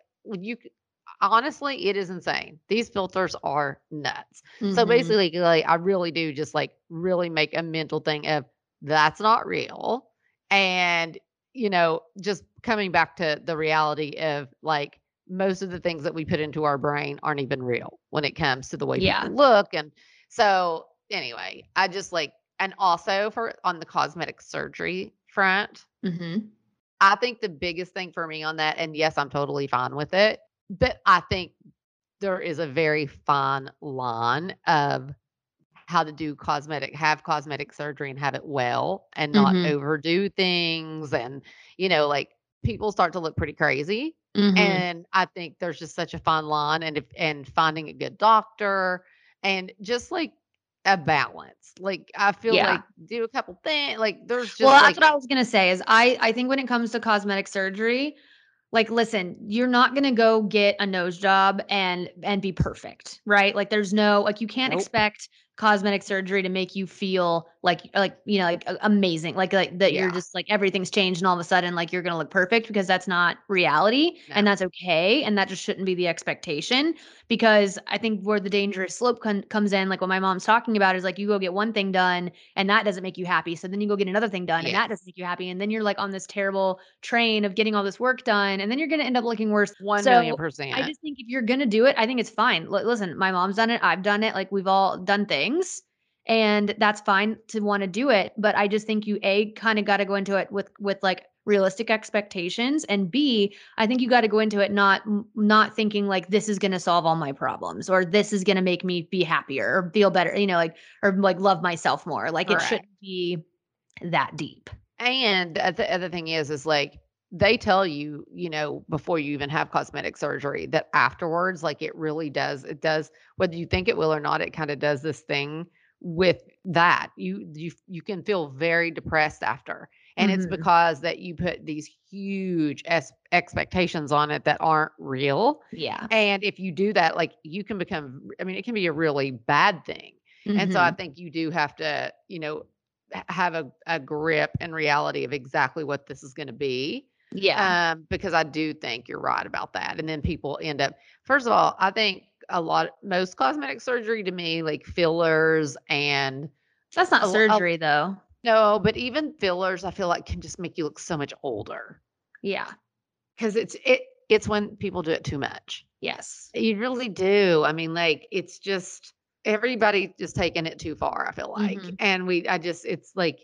B: honestly, it is insane. These filters are nuts. So basically, like, I really do just like really make a mental thing of that's not real. And just coming back to the reality of like most of the things that we put into our brain aren't even real when it comes to the way people look. And so anyway, I just like, and also on the cosmetic surgery front, I think the biggest thing for me on that, and yes, I'm totally fine with it, but I think there is a very fine line of how to have cosmetic surgery and have it well and not overdo things. And, like people start to look pretty crazy. And I think there's just such a fine line and finding a good doctor and just like a balance. Like I feel like do a couple things. Like there's just
D: that's what I was going to say is I think when it comes to cosmetic surgery, like, listen, you're not going to go get a nose job and be perfect, right? Like there's no, like you can't expect cosmetic surgery to make you feel like amazing, like that you're just like everything's changed and all of a sudden like you're going to look perfect, because that's not reality. And that's okay. And that just shouldn't be the expectation, because I think where the dangerous slope comes in, like what my mom's talking about, is like you go get one thing done and that doesn't make you happy. So then you go get another thing done and that doesn't make you happy. And then you're like on this terrible train of getting all this work done. And then you're going to end up looking worse.
B: 1,000,000%.
D: I just think if you're going to do it, I think it's fine. Listen, my mom's done it. I've done it. Like we've all done things, and that's fine to want to do it. But I just think you kind of got to go into it with like realistic expectations, and B, I think you got to go into it not thinking like this is going to solve all my problems, or this is going to make me be happier or feel better, or like love myself more. Like it shouldn't be that deep.
B: And the other thing is like they tell you, before you even have cosmetic surgery that afterwards, like it really does, whether you think it will or not, it kind of does this thing with that. You can feel very depressed after. And it's
D: Mhm.
B: because that you put these huge expectations on it that aren't real.
D: Yeah.
B: And if you do that, like you can become, I mean, it can be a really bad thing. And so I
D: Mhm.
B: think you do have to, have a grip and reality of exactly what this is going to be.
D: Yeah.
B: Because I do think you're right about that. And then people end up, first of all, I think most cosmetic surgery to me, like fillers and
D: That's not
B: a
D: surgery though.
B: no, but even fillers, I feel like can just make you look so much older
D: Yeah.
B: because it's when people do it too much.
D: Yes.
B: You really do. I mean, like it's just everybody just taking it too far, I feel like.
D: Mhm.
B: And it's like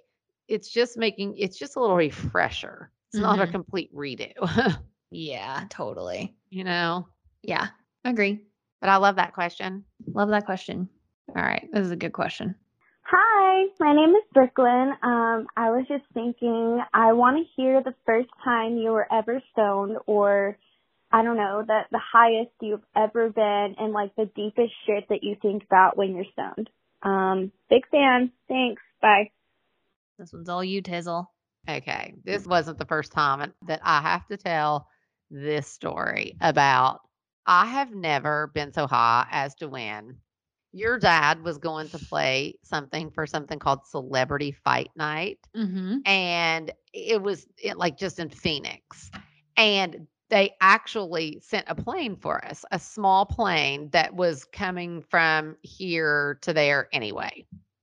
B: it's just a little refresher. It's not a
D: Mhm.
B: complete redo,
D: Yeah, totally.
B: you know.
D: Yeah. Agree.
B: But I love that question.
D: Love that question. All right. This is a good question.
E: Hi, my name is Brooklyn. I was just thinking, I want to hear the first time you were ever stoned, or I don't know, the highest you've ever been, and like the deepest shit that you think about when you're stoned. Big fan. Thanks. Bye.
D: This one's all you, Tizzle.
B: Okay. This wasn't the first time that I have to tell this story about. I have never been so high as to when your dad was going to play something for something called Celebrity Fight Night.
D: Mm-hmm.
B: And it was like just in Phoenix. And they actually sent a plane for us, a small plane that was coming from here to there anyway.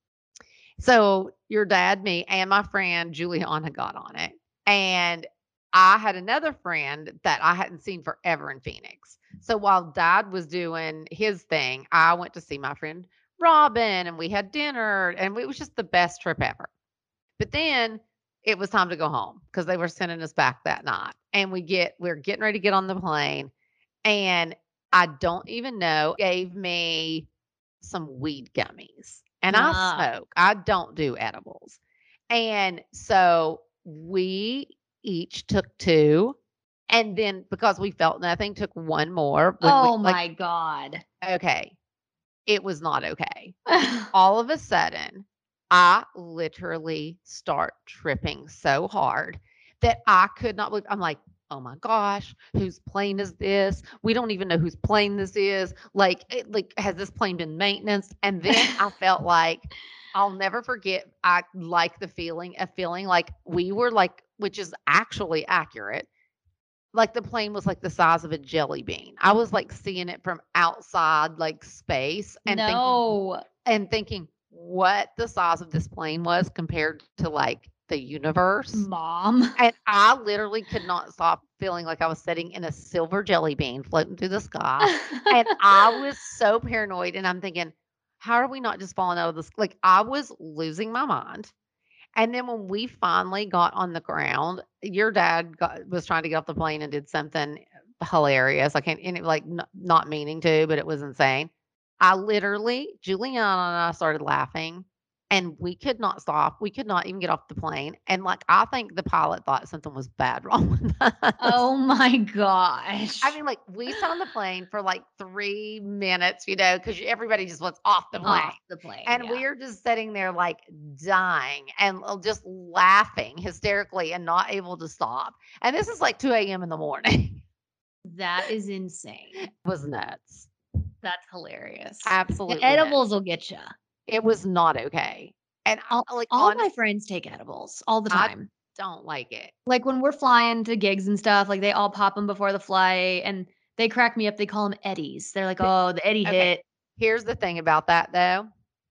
B: So your dad, me, and my friend Juliana got on it. And I had another friend that I hadn't seen forever in Phoenix. So while dad was doing his thing, I went to see my friend Robin and we had dinner and it was just the best trip ever. But then it was time to go home because they were sending us back that night. And we're getting ready to get on the plane. And I don't even know, gave me some weed gummies. And I
D: Ah.
B: smoke. I don't do edibles. And so we each took two. And then because we felt nothing, took one more when we
D: Oh
B: like,
D: my God.
B: okay, it was not okay. All of a sudden, I literally start tripping so hard that I could not believe. I'm like, oh my gosh, whose plane is this? We don't even know whose plane this is. Like has this plane been maintenance? And then I felt like I'll never forget. I like the feeling of feeling like we were like, which is actually accurate. Like the plane was like the size of a jelly bean. I was like seeing it from outside like space
D: No.
B: and thinking what the size of this plane was compared to like the universe.
D: Mom.
B: And I literally could not stop feeling like I was sitting in a silver jelly bean floating through the sky. And I was so paranoid. And I'm thinking, how are we not just falling out of this? Like I was losing my mind. And then when we finally got on the ground, your dad was trying to get off the plane and did something hilarious. I can't, and it, like not meaning to, but it was insane. I literally, Juliana and I started laughing and we could not stop. We could not even get off the plane. And like, I think the pilot thought something was bad wrong with us.
D: Oh my gosh.
B: I mean, like, we sat on the plane for like 3 minutes, because everybody just wants off the plane.
D: Off the plane.
B: And
D: yeah.
B: we're just sitting there like dying and just laughing hysterically and not able to stop. And this is like 2 a.m. in the morning.
D: That is insane.
B: It was nuts.
D: That's hilarious.
B: Absolutely.
D: The edibles will get you.
B: It was not okay. And
D: All my friends take edibles all the time.
B: Don't like it.
D: Like when we're flying to gigs and stuff, like they all pop them before the flight and they crack me up. They call them Eddies. They're like, oh, the Eddie
B: Okay.
D: hit.
B: Here's the thing about that though.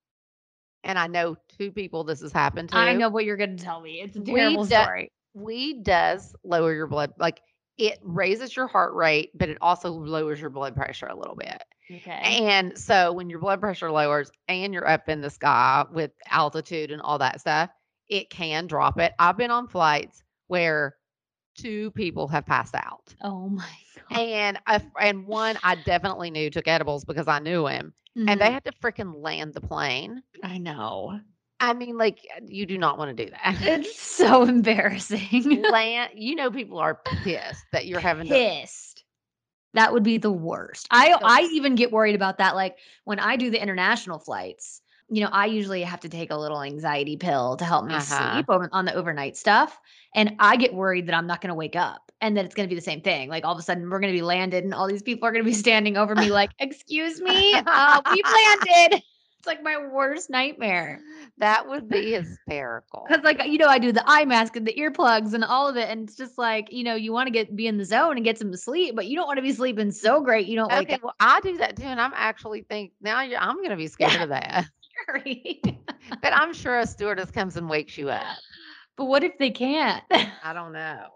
B: And I know 2 people this has happened to.
D: I know what you're going to tell me. It's a terrible story.
B: Weed does lower your blood. Like it raises your heart rate, but it also lowers your blood pressure a little bit.
D: Okay.
B: And so when your blood pressure lowers and you're up in the sky with altitude and all that stuff, it can drop it. I've been on flights where 2 people have passed out.
D: Oh my God.
B: And one I definitely knew took edibles because I knew him. And they had to freaking land the plane.
D: I know.
B: I mean, like, you do not want to do that.
D: It's so embarrassing.
B: People are pissed that you're having to.
D: Pissed. That would be the worst. I even get worried about that, like, when I do the international flights, I usually have to take a little anxiety pill to help me sleep on the overnight stuff, and I get worried that I'm not gonna wake up and that it's gonna be the same thing, like, all of a sudden, we're gonna be landed and all these people are gonna be standing over me like, "Excuse me, we've landed." It's like my worst nightmare.
B: That would be hysterical.
D: Because, like, I do the eye mask and the earplugs and all of it, and it's just like, you want to be in the zone and get some sleep, but you don't want to be sleeping so great you don't wake
B: Okay,
D: up
B: well, I do that too, and I'm actually I'm gonna be scared of that.
D: scary.
B: But I'm sure a stewardess comes and wakes you up.
D: But what if they can't?
B: I don't know.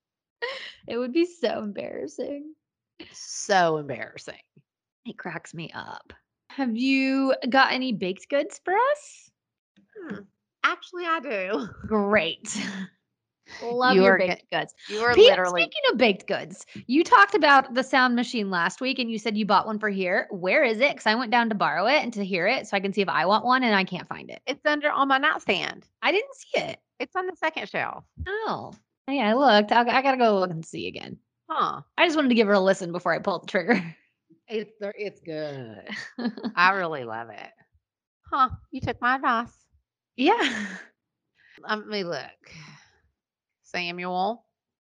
D: It would be so embarrassing.
B: So embarrassing.
D: It cracks me up. Have you got any baked goods for us?
B: Actually, I do.
D: Great. Love
B: You
D: your
B: are
D: baked goods.
B: You are literally.
D: Speaking of baked goods, you talked about the sound machine last week and you said you bought one for here. Where is it? Because I went down to borrow it and to hear it so I can see if I want one and I can't find it.
B: It's on my nightstand.
D: I didn't see it.
B: It's on the second shelf.
D: Oh. Yeah, I looked. I got to go look and see again.
B: Huh.
D: I just wanted to give her a listen before I pulled the trigger.
B: It's good. I really love it. Huh. You took my advice.
D: Yeah.
B: Let me look. Samuel.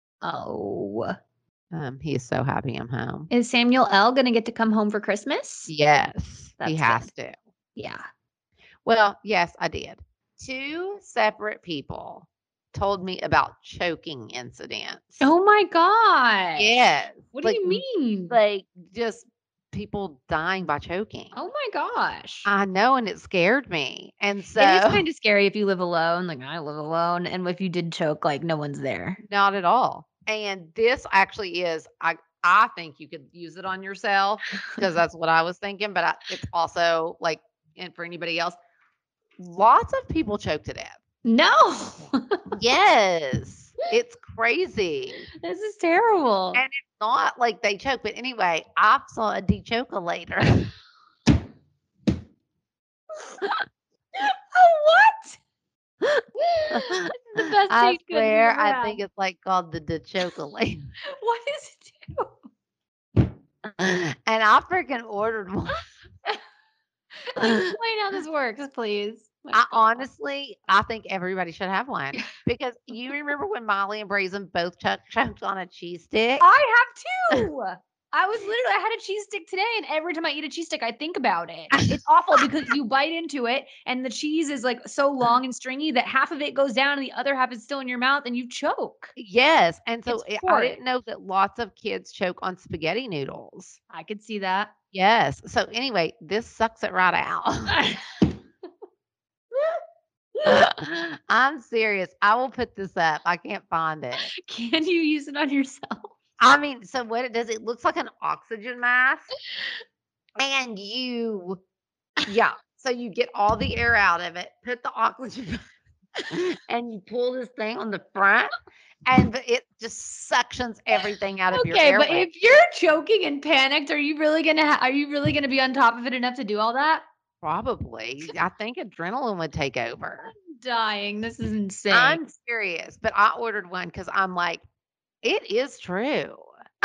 D: Oh.
B: He is so happy I'm home.
D: Is Samuel L. going to get to come home for Christmas?
B: Yes.
D: That's
B: he has to.
D: Yeah.
B: Well, yes, I did. 2 separate people told me about choking incidents.
D: Oh my God.
B: Yes.
D: What do you mean?
B: Like just people dying by choking.
D: Oh my gosh.
B: I know, and it scared me. And so
D: It is kind of scary if you live alone. Like I live alone. And if you did choke, like no one's there.
B: not at all. And this actually is, I think you could use it on yourself because that's what I was thinking. But it's also like, and for anybody else, lots of people choke to death.
D: No.
B: Yes. It's crazy.
D: This is terrible.
B: And it's not like they choke. But anyway, I saw a de-choke-a-later.
D: Oh, what? This is the best
B: I
D: baked goods
B: swear,
D: we've ever
B: I
D: had.
B: think it's like called the de-choke-a-later.
D: What does it do?
B: And I freaking ordered one.
D: Explain how this works, please.
B: I think everybody should have one because you remember when Molly and Brazen both choked on a cheese stick?
D: I have too. I had a cheese stick today, and every time I eat a cheese stick, I think about it. It's awful because you bite into it, and the cheese is like so long and stringy that half of it goes down, and the other half is still in your mouth, and you choke.
B: Yes, and so
D: It's
B: I
D: horrid.
B: didn't know that lots of kids choke on spaghetti noodles.
D: I could see that.
B: Yes. So anyway, this sucks it right out. I'm serious. I will put this up. I can't find it.
D: Can you use it on yourself?
B: I mean, so what it does, it looks like an oxygen mask. And so you get all the air out of it, put the oxygen and you pull this thing on the front and it just suctions everything out of your
D: Okay,
B: airway.
D: but if you're choking and panicked, are you really gonna be on top of it enough to do all that?
B: Probably. I think adrenaline would take over.
D: I'm dying. This is insane.
B: I'm serious, but I ordered one because I'm like, it is true.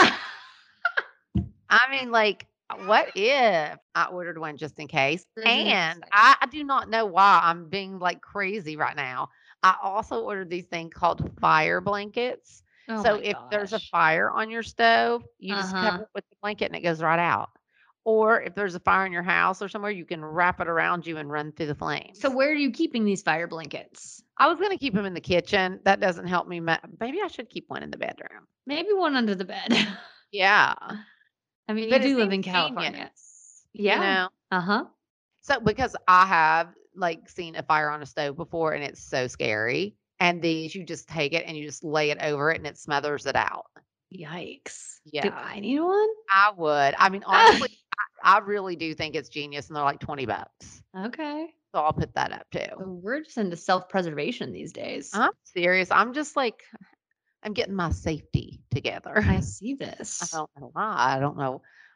B: I mean, like, what if I ordered one just in case?
D: Mhm.
B: And I do not know why I'm being like crazy right now. I also ordered these things called fire blankets.
D: Oh
B: So
D: my
B: if there's a
D: gosh.
B: fire on your stove, you just cover it with the blanket and it goes right out. Or if there's a fire in your house or somewhere, you can wrap it around you and run through the flames.
D: So where are you keeping these fire blankets?
B: I was going to keep them in the kitchen. That doesn't help me. Maybe I should keep one in the bedroom.
D: Maybe one under the bed.
B: Yeah.
D: I mean,
B: But
D: you
B: it
D: do live
B: seems
D: in California.
B: genius,
D: Yeah.
B: You know?
D: Uh-huh.
B: So because I have like seen a fire on a stove before and it's so scary. And these, you just take it and you just lay it over it and it smothers it out.
D: Yikes. Do
B: Yeah.
D: I need one?
B: I would. I mean, honestly, I really do think it's genius and they're like $20.
D: Okay.
B: So I'll put that up
D: So
B: too.
D: we're just into self-preservation these days.
B: I'm serious. I'm just like, I'm getting my safety together.
D: I see
B: I
D: this.
B: don't know why. I don't know.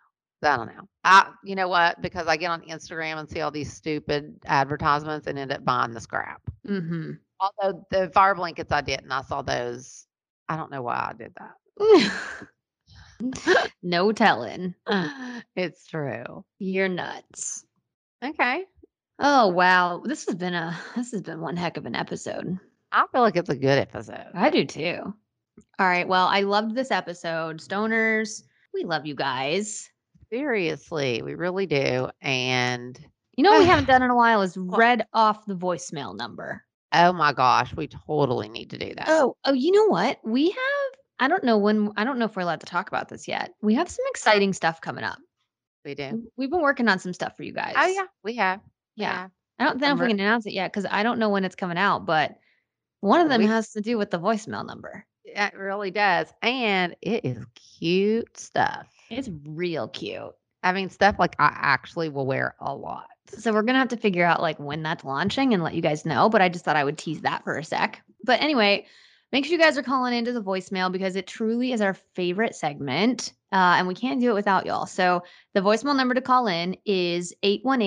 B: I don't know. You know what? Because I get on Instagram and see all these stupid advertisements and end up buying the scrap.
D: Mm-hmm.
B: Although the fire blankets I didn't. I saw those. I don't know why I did that.
D: No telling.
B: It's true.
D: You're nuts.
B: Okay.
D: Oh wow. This has been one heck of an episode.
B: I feel like it's a good episode.
D: I do too. All right. Well, I loved this episode. Stoners, we love you guys.
B: Seriously, we really do. And
D: You know what we haven't done in a while is read off the voicemail number.
B: oh my gosh, we totally need to do that.
D: Oh, you know what? We have I don't know if we're allowed to talk about this yet. We have some exciting stuff coming up.
B: We do.
D: We've been working on some stuff for you guys.
B: Oh yeah, we have.
D: Yeah. I don't know
B: I'm
D: if we
B: re-
D: can announce it yet because I don't know when it's coming out, but one of them
B: We-
D: has to do with the voicemail number.
B: It really does. And it is cute stuff.
D: It's real cute.
B: I mean, stuff like I actually will wear a lot.
D: So we're gonna have to figure out like when that's launching and let you guys know. But I just thought I would tease that for a sec. But anyway, make sure you guys are calling into the voicemail because it truly is our favorite segment. And we can't do it without y'all. So the voicemail number to call in is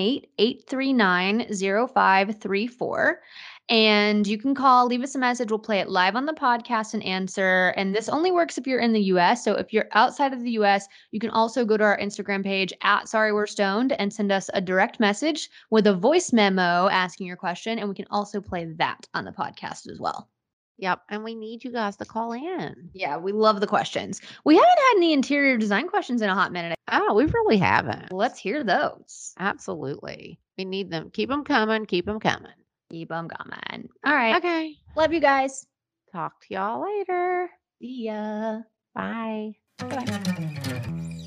D: 818-839-0534. And you can call, leave us a message. We'll play it live on the podcast and answer. And this only works if you're in the US. So if you're outside of the US, you can also go to our Instagram page at Sorry We're Stoned and send us a direct message with a voice memo asking your question. And we can also play that on the podcast as well.
B: Yep. And we need you guys to call in.
D: Yeah, we love the questions. We haven't had any interior design questions in a hot minute.
B: Oh, we really haven't.
D: Let's hear those.
B: Absolutely. We need them. Keep them coming. Keep them coming.
D: Keep them coming. All right.
B: Okay.
D: Love you guys.
B: Talk to y'all later.
D: See ya.
B: Bye.
D: Bye.